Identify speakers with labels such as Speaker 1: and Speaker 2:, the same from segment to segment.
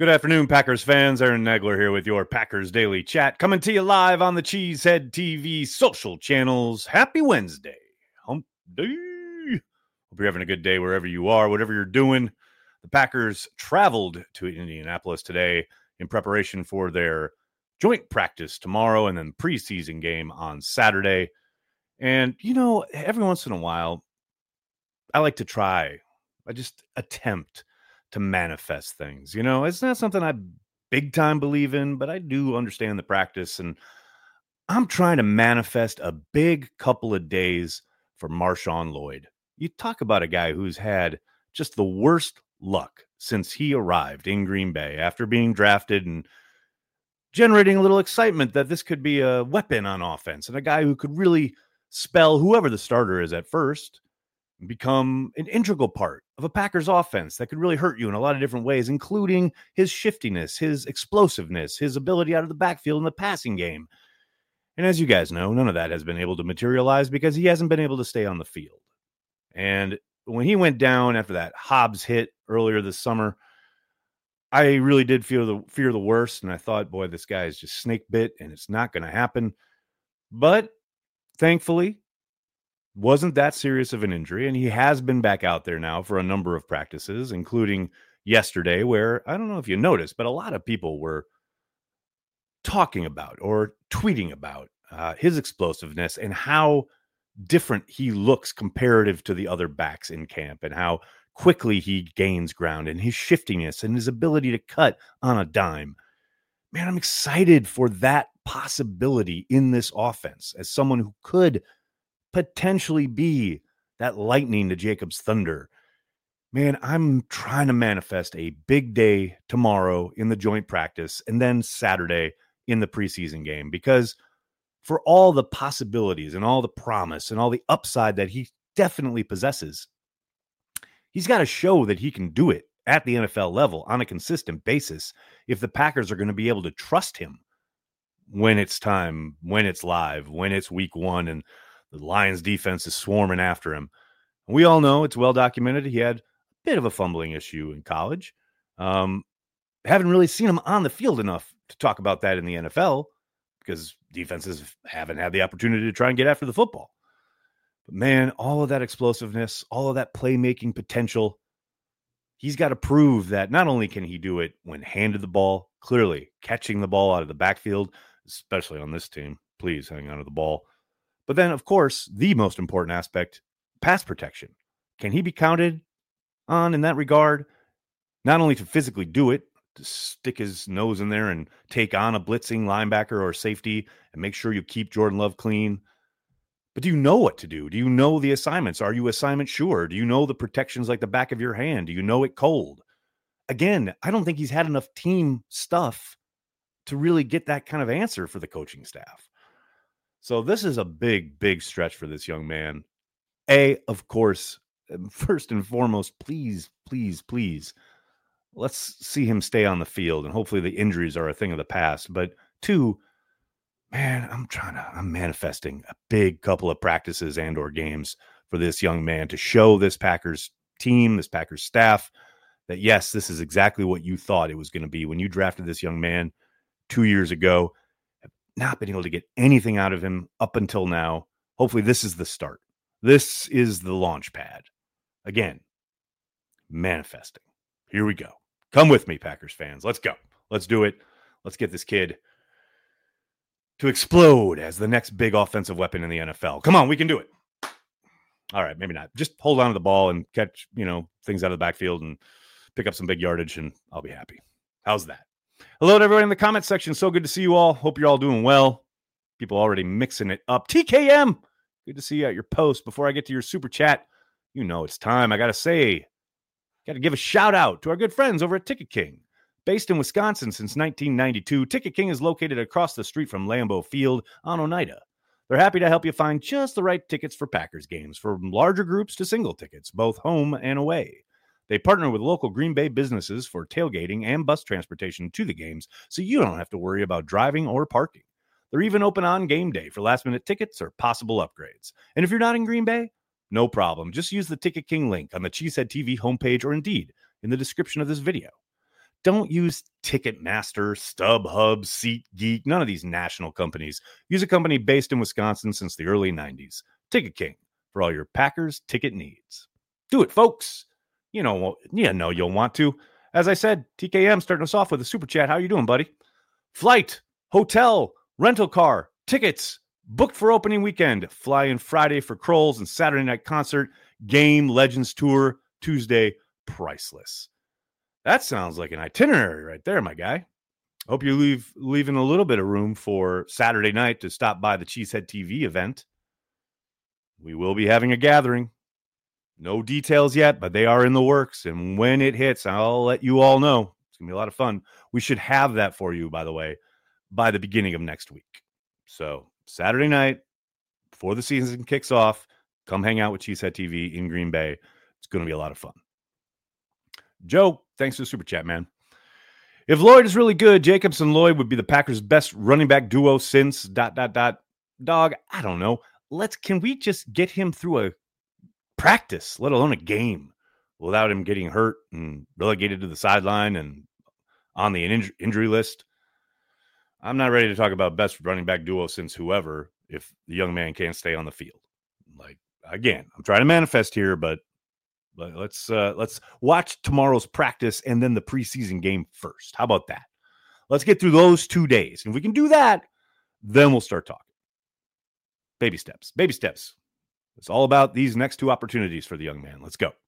Speaker 1: Good afternoon, Packers fans. Aaron Nagler here with your Packers Daily Chat, coming to you live on the Cheesehead TV social channels. Happy Wednesday. Hump day. Hope you're having a good day wherever you are, whatever you're doing. The Packers traveled to Indianapolis today in preparation for their joint practice tomorrow and then preseason game on Saturday. And, you know, every once in a while, I like to try. I just attempt to manifest things. You know, it's not something I big time believe in, but I do understand the practice. And I'm trying to manifest a big couple of days for Marshawn Lloyd. You talk about a guy who's had just the worst luck since he arrived in Green Bay after being drafted and generating a little excitement that this could be a weapon on offense and a guy who could really spell whoever the starter is at first, become an integral part of a Packers offense that could really hurt you in a lot of different ways, including his shiftiness, his explosiveness, his ability out of the backfield in the passing game. And as you guys know, none of that has been able to materialize because he hasn't been able to stay on the field. And when he went down after that Hobbs hit earlier this summer, I really did fear the worst. And I thought, boy, this guy is just snake bit and it's not going to happen. But thankfully, wasn't that serious of an injury, and he has been back out there now for a number of practices, including yesterday, where I don't know if you noticed, but a lot of people were talking about or tweeting about his explosiveness and how different he looks comparative to the other backs in camp and how quickly he gains ground and his shiftiness and his ability to cut on a dime. Man, I'm excited for that possibility in this offense as someone who could potentially be that lightning to Jacob's thunder. Man, I'm trying to manifest a big day tomorrow in the joint practice and then Saturday in the preseason game, because for all the possibilities and all the promise and all the upside that he definitely possesses, he's got to show that he can do it at the NFL level on a consistent basis if the Packers are going to be able to trust him when it's time, when it's live, when it's week one and the Lions defense is swarming after him. We all know, it's well documented, he had a bit of a fumbling issue in college. Haven't really seen him on the field enough to talk about that in the NFL because defenses haven't had the opportunity to try and get after the football. But man, all of that explosiveness, all of that playmaking potential, he's got to prove that not only can he do it when handed the ball, clearly catching the ball out of the backfield, especially on this team, please hang on to the ball. But then, of course, the most important aspect, pass protection. Can he be counted on in that regard? Not only to physically do it, to stick his nose in there and take on a blitzing linebacker or safety and make sure you keep Jordan Love clean, but do you know what to do? Do you know the assignments? Are you assignment sure? Do you know the protections like the back of your hand? Do you know it cold? Again, I don't think he's had enough team stuff to really get that kind of answer for the coaching staff. So this is a big, big stretch for this young man. Of course, first and foremost, please, please, please, let's see him stay on the field. And hopefully the injuries are a thing of the past. But two, man, I'm manifesting a big couple of practices and or games for this young man to show this Packers team, this Packers staff that, yes, this is exactly what you thought it was going to be when you drafted this young man 2 years ago. Not been able to get anything out of him up until now. Hopefully this is the start. This is the launch pad. Again, manifesting. Here we go. Come with me, Packers fans. Let's go. Let's do it. Let's get this kid to explode as the next big offensive weapon in the NFL. Come on, we can do it. All right, maybe not. Just hold on to the ball and catch, things out of the backfield and pick up some big yardage, and I'll be happy. How's that? Hello to everyone in the comment section. So good to see you all. Hope you're all doing well. People already mixing it up. TKM, good to see you at your post. Before I get to your super chat, it's time. I got to give a shout out to our good friends over at Ticket King. Based in Wisconsin since 1992, Ticket King is located across the street from Lambeau Field on Oneida. They're happy to help you find just the right tickets for Packers games, from larger groups to single tickets, both home and away. They partner with local Green Bay businesses for tailgating and bus transportation to the games, so you don't have to worry about driving or parking. They're even open on game day for last-minute tickets or possible upgrades. And if you're not in Green Bay, no problem. Just use the Ticket King link on the Cheesehead TV homepage or indeed in the description of this video. Don't use Ticketmaster, StubHub, SeatGeek, none of these national companies. Use a company based in Wisconsin since the early 90s. Ticket King for all your Packers ticket needs. Do it, folks. You know you'll want to. As I said, TKM starting us off with a super chat. How you doing, buddy? Flight, hotel, rental car, tickets, booked for opening weekend. Fly in Friday for Kroll's and Saturday night concert. Game, Legends Tour, Tuesday, priceless. That sounds like an itinerary right there, my guy. Hope you leaving a little bit of room for Saturday night to stop by the Cheesehead TV event. We will be having a gathering. No details yet, but they are in the works. And when it hits, I'll let you all know. It's going to be a lot of fun. We should have that for you, by the way, by the beginning of next week. So Saturday night, before the season kicks off, come hang out with Cheesehead TV in Green Bay. It's going to be a lot of fun. Joe, thanks for the super chat, man. If Lloyd is really good, Jacobs and Lloyd would be the Packers' best running back duo since ... Dog, I don't know. Can we just get him through a practice, let alone a game, without him getting hurt and relegated to the sideline and on the injury list? I'm not ready to talk about best running back duo since whoever if the young man can't stay on the field. Like, again, I'm trying to manifest here, but let's watch tomorrow's practice and then the preseason game first. How about that? Let's get through those 2 days. And if we can do that, then we'll start talking. Baby steps. Baby steps. It's all about these next 2 opportunities for the young man. Let's go.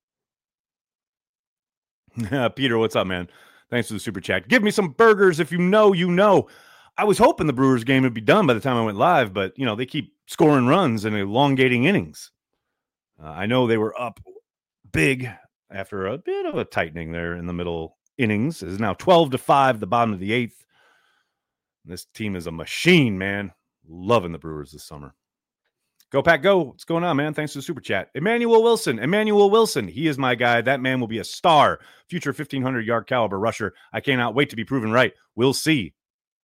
Speaker 1: Peter, what's up, man? Thanks for the super chat. Give me some burgers if you know, you know. I was hoping the Brewers game would be done by the time I went live, but, they keep scoring runs and elongating innings. I know they were up big after a bit of a tightening there in the middle innings. It is now 12-5, the bottom of the 8th. This team is a machine, man. Loving the Brewers this summer. Go, Pack, go. What's going on, man? Thanks for the super chat. Emmanuel Wilson. He is my guy. That man will be a star. Future 1,500-yard caliber rusher. I cannot wait to be proven right. We'll see.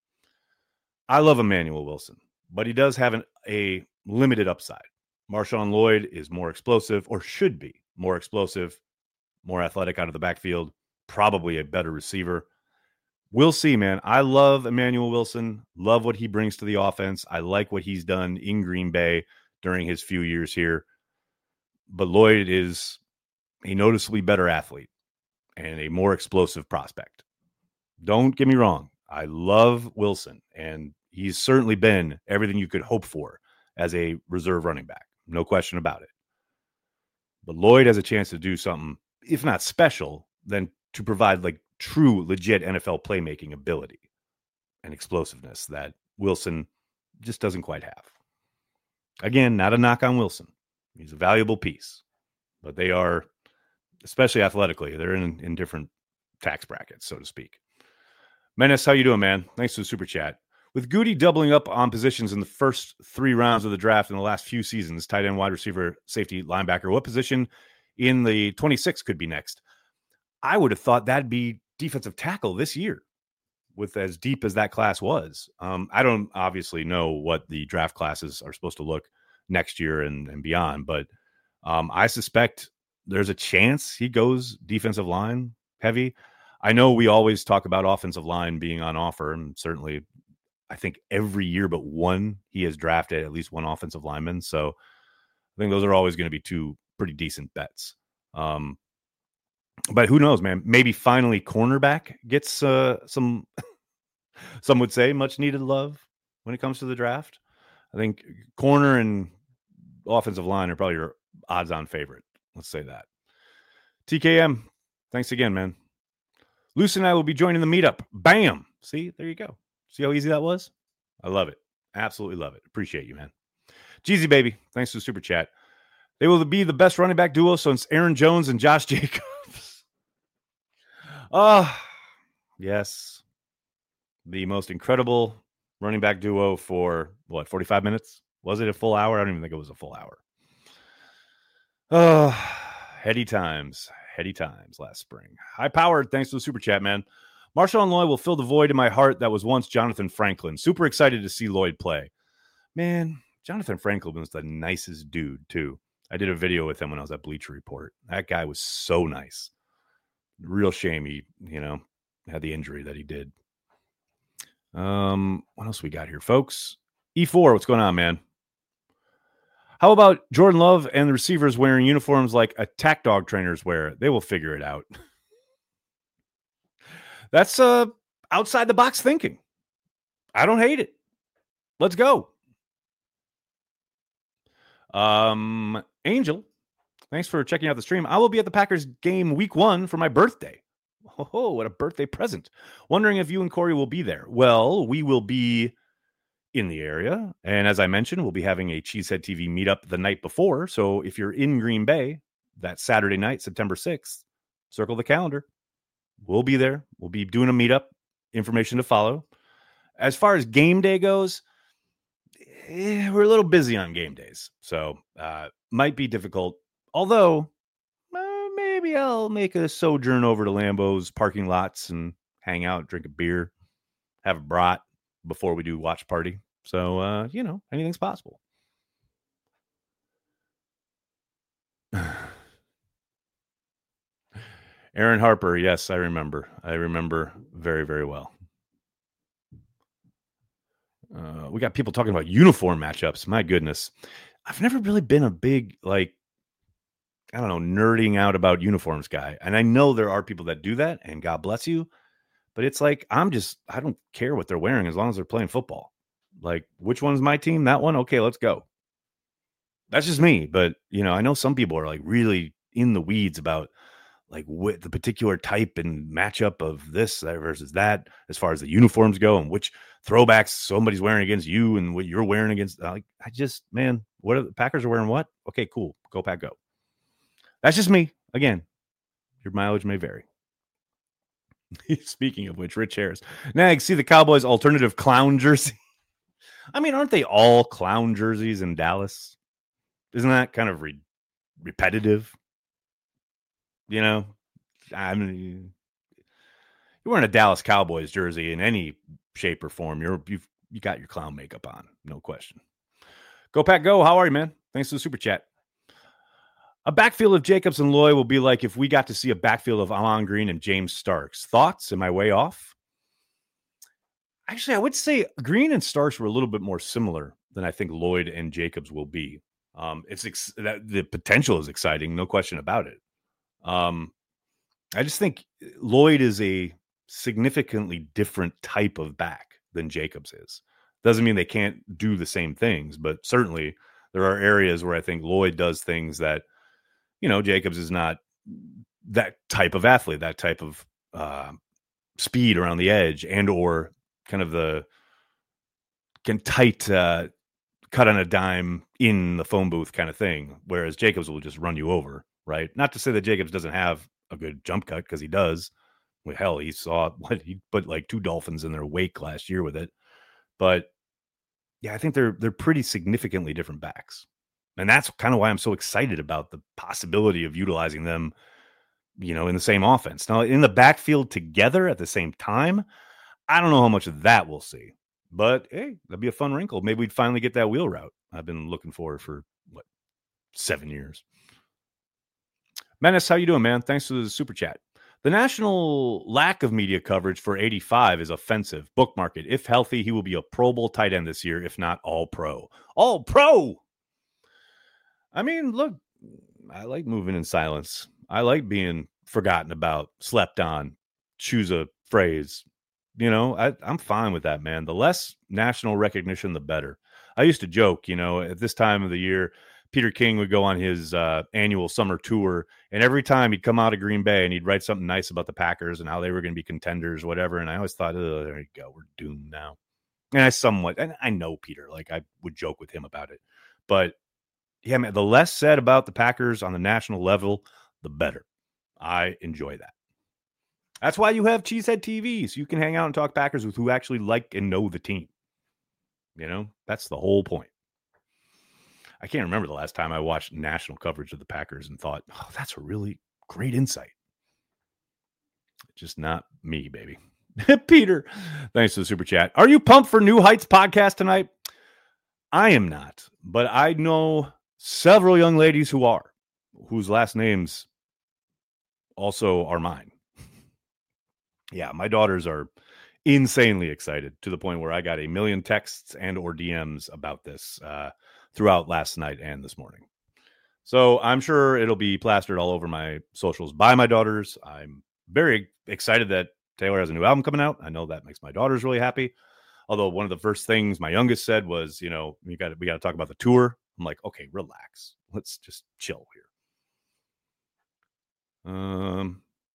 Speaker 1: I love Emmanuel Wilson, but he does have a limited upside. Marshawn Lloyd is more explosive, or should be more explosive, more athletic out of the backfield, probably a better receiver. We'll see, man. I love Emmanuel Wilson. Love what he brings to the offense. I like what he's done in Green Bay during his few years here. But Lloyd is a noticeably better athlete and a more explosive prospect. Don't get me wrong. I love Wilson, and he's certainly been everything you could hope for as a reserve running back. No question about it. But Lloyd has a chance to do something, if not special, then to provide like true, legit NFL playmaking ability and explosiveness that Wilson just doesn't quite have. Again, not a knock on Wilson. He's a valuable piece. But they are, especially athletically, they're in different tax brackets, so to speak. Menace, how you doing, man? Thanks for the super chat. With Goody doubling up on positions in the first 3 rounds of the draft in the last few seasons, tight end, wide receiver, safety, linebacker, what position in the 26 could be next? I would have thought that'd be defensive tackle this year with as deep as that class was. I don't obviously know what the draft classes are supposed to look next year and beyond, but I suspect there's a chance he goes defensive line heavy. I know we always talk about offensive line being on offer, and certainly I think every year but one, he has drafted at least one offensive lineman. So I think those are always going to be 2 pretty decent bets. But who knows, man? Maybe finally cornerback gets some would say much needed love when it comes to the draft. I think corner and offensive line are probably your odds on favorite. Let's say that. TKM, thanks again, man. Lucy and I will be joining the meetup. Bam. See, there you go. See how easy that was? I love it. Absolutely love it. Appreciate you, man. Jeezy, baby. Thanks for the super chat. They will be the best running back duo since Aaron Jones and Josh Jacobs. Yes. The most incredible running back duo for, 45 minutes? Was it a full hour? I don't even think it was a full hour. Heady times last spring. High powered. Thanks for the super chat, man. Marshawn Lloyd will fill the void in my heart that was once Jonathan Franklin. Super excited to see Lloyd play. Man, Jonathan Franklin was the nicest dude, too. I did a video with him when I was at Bleacher Report. That guy was so nice. Real shame he, had the injury that he did. What else we got here, folks? E4, what's going on, man? How about Jordan Love and the receivers wearing uniforms like attack dog trainers wear? They will figure it out. That's outside the box thinking. I don't hate it. Let's go. Angel, thanks for checking out the stream. I will be at the Packers game week 1 for my birthday. Oh, what a birthday present. Wondering if you and Corey will be there. Well, we will be in the area. And as I mentioned, we'll be having a Cheesehead TV meetup the night before. So if you're in Green Bay that Saturday night, September 6th, circle the calendar. We'll be there. We'll be doing a meetup. Information to follow. As far as game day goes, we're a little busy on game days. So might be difficult. Although maybe I'll make a sojourn over to Lambeau's parking lots and hang out, drink a beer, have a brat before we do watch party. So, anything's possible. Aaron Harper. Yes, I remember. I remember very, very well. We got people talking about uniform matchups. My goodness. I've never really been a big, nerding out about uniforms guy. And I know there are people that do that, and God bless you. But it's like, I don't care what they're wearing as long as they're playing football. Like, which one's my team? That one? Okay, let's go. That's just me. But, I know some people are like really in the weeds about like what the particular type and matchup of this versus that, as far as the uniforms go and which throwbacks somebody's wearing against you and what you're wearing against. What are the Packers are wearing what? Okay, cool. Go Pack, go. That's just me. Again, your mileage may vary. Speaking of which, Rich Harris. Nag, see the Cowboys' alternative clown jersey. I mean, aren't they all clown jerseys in Dallas? Isn't that kind of repetitive? I mean, you're wearing a Dallas Cowboys jersey in any shape or form. You got your clown makeup on, no question. Go Pack, go. How are you, man? Thanks for the super chat. A backfield of Jacobs and Lloyd will be like if we got to see a backfield of Ahman Green and James Starks. Thoughts? Am I way off? Actually, I would say Green and Starks were a little bit more similar than I think Lloyd and Jacobs will be. The potential is exciting, no question about it. I just think Lloyd is a significantly different type of back than Jacobs is. Doesn't mean they can't do the same things, but certainly there are areas where I think Lloyd does things that, Jacobs is not that type of athlete, that type of speed around the edge and or kind of the tight cut on a dime in the phone booth kind of thing, whereas Jacobs will just run you over, right? Not to say that Jacobs doesn't have a good jump cut, because he does. Well, hell, he put like 2 Dolphins in their wake last year with it. But yeah, I think they're pretty significantly different backs. And that's kind of why I'm so excited about the possibility of utilizing them, in the same offense. Now, in the backfield together at the same time, I don't know how much of that we'll see. But, hey, that'd be a fun wrinkle. Maybe we'd finally get that wheel route I've been looking for 7 years. Menace, how you doing, man? Thanks for the super chat. The national lack of media coverage for 85 is offensive. Bookmark it. If healthy, he will be a Pro Bowl tight end this year, if not all pro. All pro! I mean, look, I like moving in silence. I like being forgotten about, slept on, choose a phrase. I'm fine with that, man. The less national recognition, the better. I used to joke, at this time of the year, Peter King would go on his annual summer tour, and every time he'd come out of Green Bay and he'd write something nice about the Packers and how they were going to be contenders, whatever. And I always thought, oh, there you go, we're doomed now. And I know Peter, like I would joke with him about it. But yeah, man, the less said about the Packers on the national level, the better. I enjoy that. That's why you have Cheesehead TV, so you can hang out and talk Packers with who actually like and know the team. That's the whole point. I can't remember the last time I watched national coverage of the Packers and thought, oh, that's a really great insight. Just not me, baby. Peter, thanks for the super chat. Are you pumped for New Heights podcast tonight? I am not, but I know several young ladies who are, whose last names also are mine. Yeah, my daughters are insanely excited to the point where I got a million texts and or DMs about this throughout last night and this morning. So I'm sure it'll be plastered all over my socials by my daughters. I'm very excited that Taylor has a new album coming out. I know that makes my daughters really happy. Although one of the first things my youngest said was, we got to talk about the tour. I'm like, okay, relax. Let's just chill here.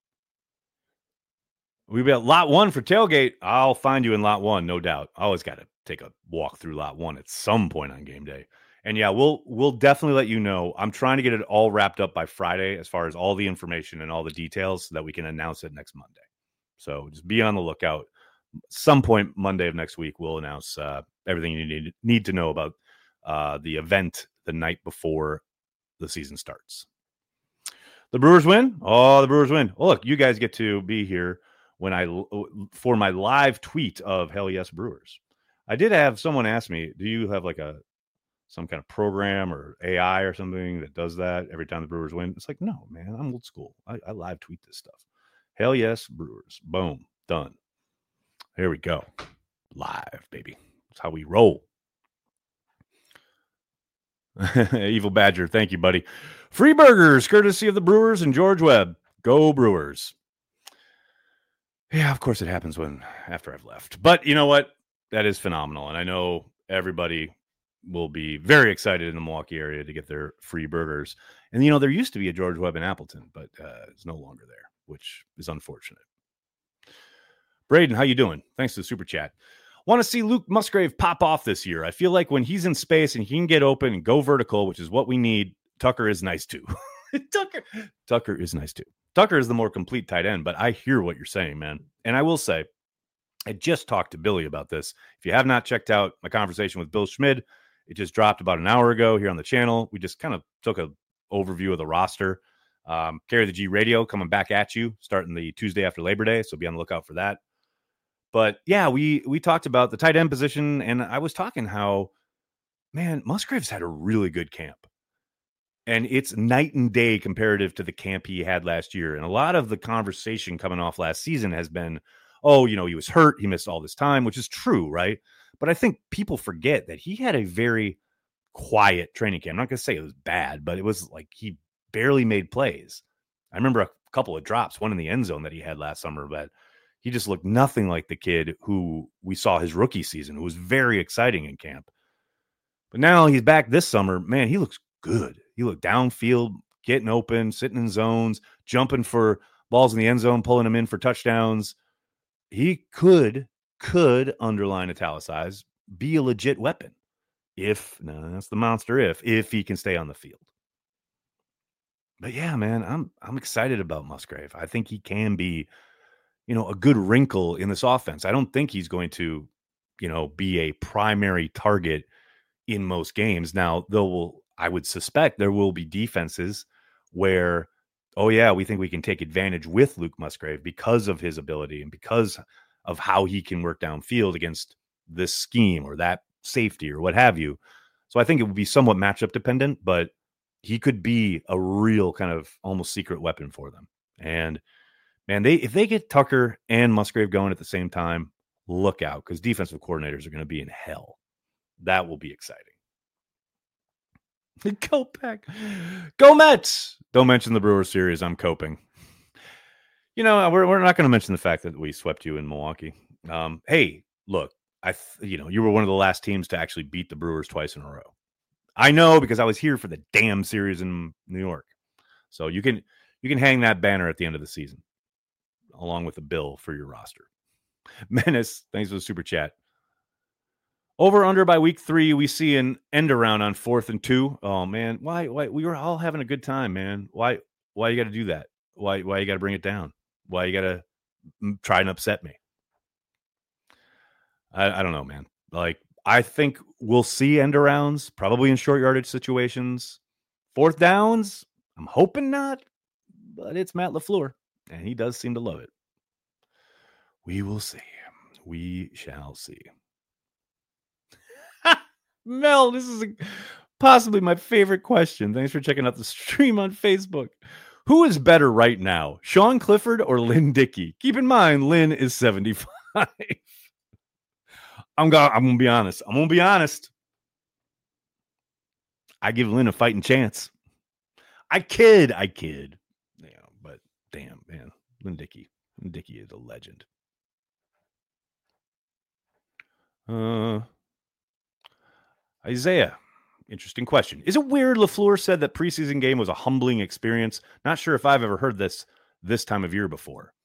Speaker 1: We've got lot 1 for tailgate. I'll find you in lot 1, no doubt. I always got to take a walk through lot 1 at some point on game day. And yeah, we'll definitely let you know. I'm trying to get it all wrapped up by Friday as far as all the information and all the details so that we can announce it next Monday. So just be on the lookout. Some point Monday of next week, we'll announce everything you need to know about the event the night before the season starts. The Brewers win. Oh, the Brewers win. Oh, look, you guys get to be here for my live tweet of Hell Yes Brewers. I did have someone ask me, do you have like some kind of program or AI or something that does that every time the Brewers win? It's like, no, man, I'm old school. I live tweet this stuff. Hell Yes Brewers. Boom. Done. Here we go. Live, baby. That's how we roll. Evil Badger. Thank you, buddy. Free burgers, courtesy of the Brewers and George Webb. Go Brewers. Yeah, of course it happens after I've left. But you know what? That is phenomenal. And I know everybody will be very excited in the Milwaukee area to get their free burgers. And, there used to be a George Webb in Appleton, but it's no longer there, which is unfortunate. Braden, how you doing? Thanks to the super chat. Want to see Luke Musgrave pop off this year. I feel like when he's in space and he can get open and go vertical, which is what we need, Tucker is nice too. Tucker is nice too. Tucker is the more complete tight end, but I hear what you're saying, man. And I will say, I just talked to Billy about this. If you have not checked out my conversation with Bill Schmid, it just dropped about an hour ago here on the channel. We just kind of took an overview of the roster. Carry the G Radio coming back at you starting the Tuesday after Labor Day, so be on the lookout for that. But yeah, we talked about the tight end position, and I was talking how, man, Musgrave's had a really good camp. And it's night and day comparative to the camp he had last year. And a lot of the conversation coming off last season has been, oh, he was hurt. He missed all this time, which is true, right? But I think people forget that he had a very quiet training camp. I'm not going to say it was bad, but it was like he barely made plays. I remember a couple of drops, one in the end zone that he had last summer, but he just looked nothing like the kid who we saw his rookie season, who was very exciting in camp. But now he's back this summer. Man, he looks good. He looked downfield, getting open, sitting in zones, jumping for balls in the end zone, pulling them in for touchdowns. He could underline italicized, be a legit weapon. That's the monster if he can stay on the field. But yeah, man, I'm excited about Musgrave. I think he can be, a good wrinkle in this offense. I don't think he's going to, be a primary target in most games. Now, I would suspect there will be defenses where, oh yeah, we think we can take advantage with Luke Musgrave because of his ability and because of how he can work downfield against this scheme or that safety or what have you. So I think it would be somewhat matchup dependent, but he could be a real kind of almost secret weapon for them. And man, if they get Tucker and Musgrave going at the same time, look out, because defensive coordinators are going to be in hell. That will be exciting. Go Pack. Go Mets. Don't mention the Brewers series. I'm coping. We're not going to mention the fact that we swept you in Milwaukee. Hey, look, you were one of the last teams to actually beat the Brewers twice in a row. I know because I was here for the damn series in New York. So you can hang that banner at the end of the season, along with a bill for your roster. Menace, thanks for the super chat. Over under by week 3, we see an end around on 4th and 2. Oh man, why? We were all having a good time, man. Why you got to do that? Why you got to bring it down? Why you got to try and upset me? I don't know, man. Like, I think we'll see end arounds, probably in short yardage situations. 4th downs, I'm hoping not, but it's Matt LaFleur, and he does seem to love it. We will see. We shall see. Mel, this is possibly my favorite question. Thanks for checking out the stream on Facebook. Who is better right now, Sean Clifford or Lynn Dickey? Keep in mind, Lynn is 75. I'm gonna be honest. I give Lynn a fighting chance. I kid. Yeah, but damn, man, Lynn Dickey is a legend. Isaiah, interesting question. Is it weird LaFleur said that preseason game was a humbling experience? Not sure if I've ever heard this time of year before.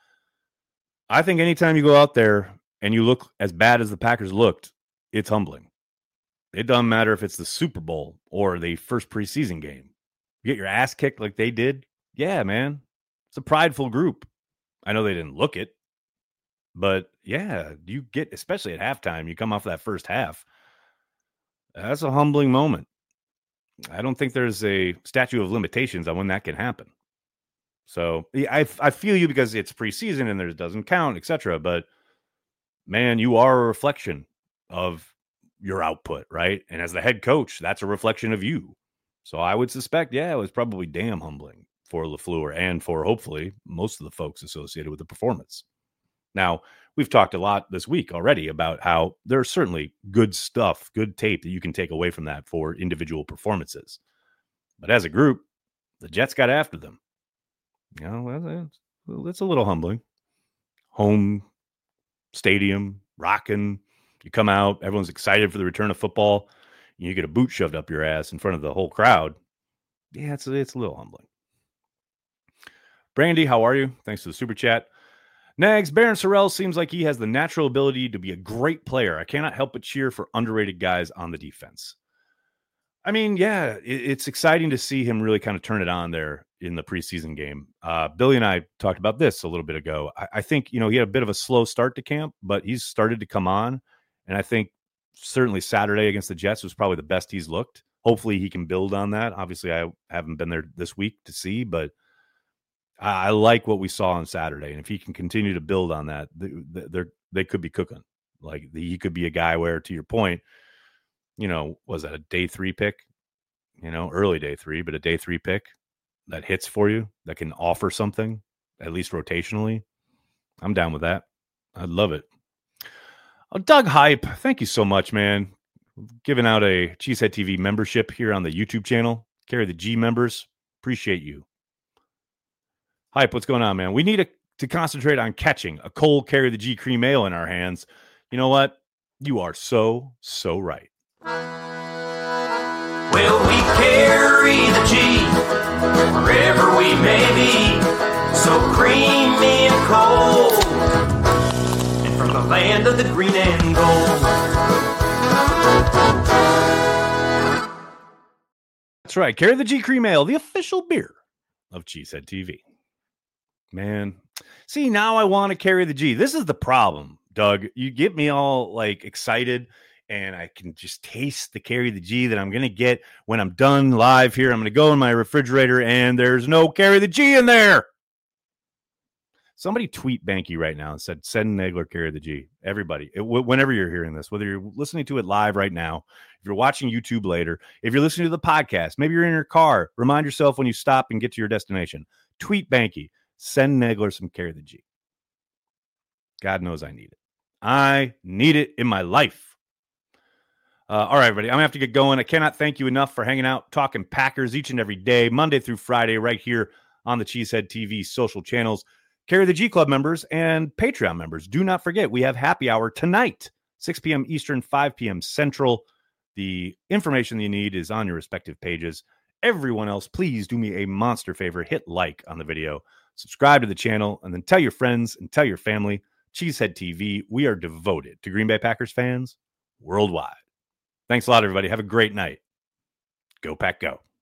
Speaker 1: I think anytime you go out there and you look as bad as the Packers looked, it's humbling. It doesn't matter if it's the Super Bowl or the first preseason game. You get your ass kicked like they did. Yeah, man. It's a prideful group. I know they didn't look it, but yeah, you get, especially at halftime, you come off that first half. That's a humbling moment. I don't think there's a statute of limitations on when that can happen. So I feel you because it's preseason and there doesn't count, etc. But man, you are a reflection of your output, right? And as the head coach, that's a reflection of you. So I would suspect, yeah, it was probably damn humbling for LaFleur and for hopefully most of the folks associated with the performance. Now, we've talked a lot this week already about how there's certainly good stuff, good tape that you can take away from that for individual performances. But as a group, the Jets got after them. You know, it's a little humbling. Home stadium, rocking. You come out, everyone's excited for the return of football. You get a boot shoved up your ass in front of the whole crowd. Yeah, it's a little humbling. Brandy, how are you? Thanks for the super chat. Nags, Baron Sorrell seems like he has the natural ability to be a great player. I cannot help but cheer for underrated guys on the defense. I mean, yeah, it's exciting to see him really kind of turn it on there in the preseason game. Billy and I talked about this a little bit ago. I think, he had a bit of a slow start to camp, but he's started to come on. And I think certainly Saturday against the Jets was probably the best he's looked. Hopefully he can build on that. Obviously, I haven't been there this week to see, but I like what we saw on Saturday. And if he can continue to build on that, they could be cooking. Like he could be a guy where, to your point, was that a day 3 pick? Early day 3, but a day 3 pick that hits for you, that can offer something, at least rotationally. I'm down with that. I'd love it. Oh, Doug Hype, thank you so much, man. Giving out a Cheesehead TV membership here on the YouTube channel. Carry the G members. Appreciate you. Hype, what's going on, man? We need to concentrate on catching a cold Carry the G cream ale in our hands. You know what? You are so right.
Speaker 2: Well, we carry the G wherever we may be, so creamy and cold, and from the land of the green and gold.
Speaker 1: That's right. Carry the G Cream Ale, the official beer of Cheesehead TV. Man, see, now I want to carry the G. This is the problem, Doug. You get me all like excited, and I can just taste the Carry the G that I'm going to get when I'm done live here. I'm going to go in my refrigerator, and there's no Carry the G in there. Somebody tweet Banky right now and said, send Nagler Carry the G. Everybody, whenever you're hearing this, whether you're listening to it live right now, if you're watching YouTube later, if you're listening to the podcast, maybe you're in your car, remind yourself when you stop and get to your destination. Tweet Banky. Send Nagler some Carry the G. God knows I need it. I need it in my life. All right, everybody. I'm going to have to get going. I cannot thank you enough for hanging out, talking Packers each and every day, Monday through Friday, right here on the Cheesehead TV social channels. Carry the G Club members and Patreon members. Do not forget, we have happy hour tonight, 6 p.m. Eastern, 5 p.m. Central. The information you need is on your respective pages. Everyone else, please do me a monster favor. Hit like on the video. Subscribe to the channel, and then tell your friends and tell your family. Cheesehead TV, we are devoted to Green Bay Packers fans worldwide. Thanks a lot, everybody. Have a great night. Go Pack Go.